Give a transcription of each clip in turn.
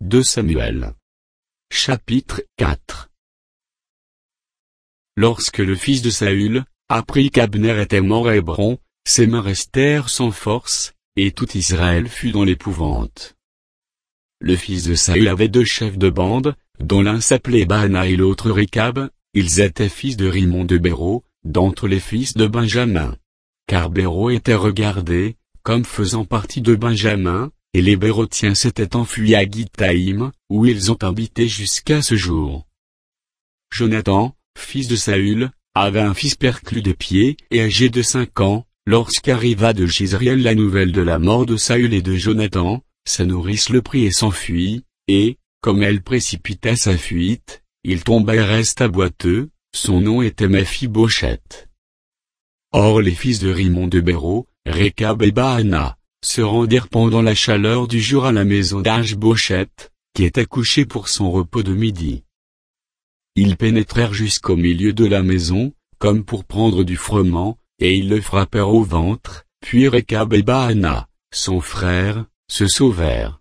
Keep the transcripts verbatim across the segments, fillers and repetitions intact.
deux Samuel. Chapitre quatre. Lorsque le fils de Saül apprit qu'Abner était mort à Hébron, ses mains restèrent sans force, et tout Israël fut dans l'épouvante. Le fils de Saül avait deux chefs de bande, dont l'un s'appelait Baana et l'autre Récab. Ils étaient fils de Rimon de Béro, d'entre les fils de Benjamin. Car Béro était regardé comme faisant partie de Benjamin, et les Bérotiens s'étaient enfuis à Gittaïm, où ils ont habité jusqu'à ce jour. Jonathan, fils de Saül, avait un fils perclus des pieds et âgé de cinq ans, lorsqu'arriva de Jezréel la nouvelle de la mort de Saül et de Jonathan. Sa nourrice le prit et s'enfuit, et, comme elle précipita sa fuite, il tomba et resta boiteux. Son nom était Méphi-Bosheth. Or les fils de Rimon de Béro, Récab et Baana, se rendirent pendant la chaleur du jour à la maison d'Ish-Bosheth, qui était couché pour son repos de midi. Ils pénétrèrent jusqu'au milieu de la maison, comme pour prendre du froment, et ils le frappèrent au ventre, puis Récab et Baana, son frère, se sauvèrent.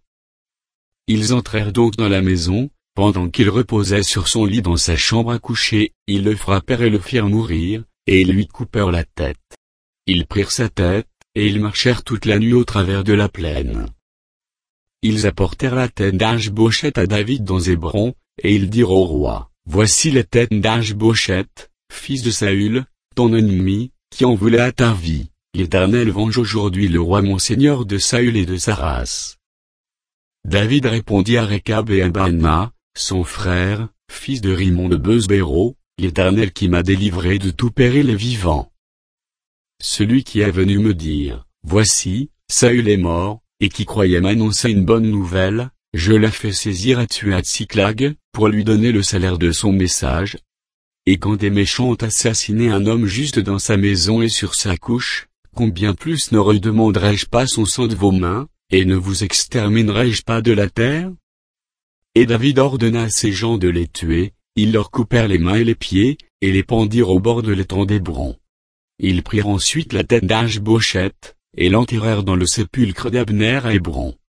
Ils entrèrent donc dans la maison, pendant qu'il reposait sur son lit dans sa chambre à coucher, ils le frappèrent et le firent mourir, et ils lui coupèrent la tête. Ils prirent sa tête, et ils marchèrent toute la nuit au travers de la plaine. Ils apportèrent la tête d'Ish-Bosheth à David dans Hébron, et ils dirent au roi, « Voici la tête d'Ish-Bosheth, fils de Saül, ton ennemi, qui en voulait à ta vie. L'Éternel venge aujourd'hui le roi mon seigneur de Saül et de sa race. » David répondit à Récab et à Baana, son frère, fils de Rimon de Béro, « L'Éternel qui m'a délivré de tout péril est vivant. Celui qui est venu me dire, voici, Saül est mort, et qui croyait m'annoncer une bonne nouvelle, je l'ai fait saisir et tuer à Tsiklag, pour lui donner le salaire de son message. Et quand des méchants ont assassiné un homme juste dans sa maison et sur sa couche, combien plus ne redemanderai-je pas son sang de vos mains, et ne vous exterminerai-je pas de la terre? Et David ordonna à ses gens de les tuer, ils leur coupèrent les mains et les pieds, et les pendirent au bord de l'étang d'Hébron. Ils prirent ensuite la tête d'Ish-Bosheth, et l'enterrèrent dans le sépulcre d'Abner à Hébron.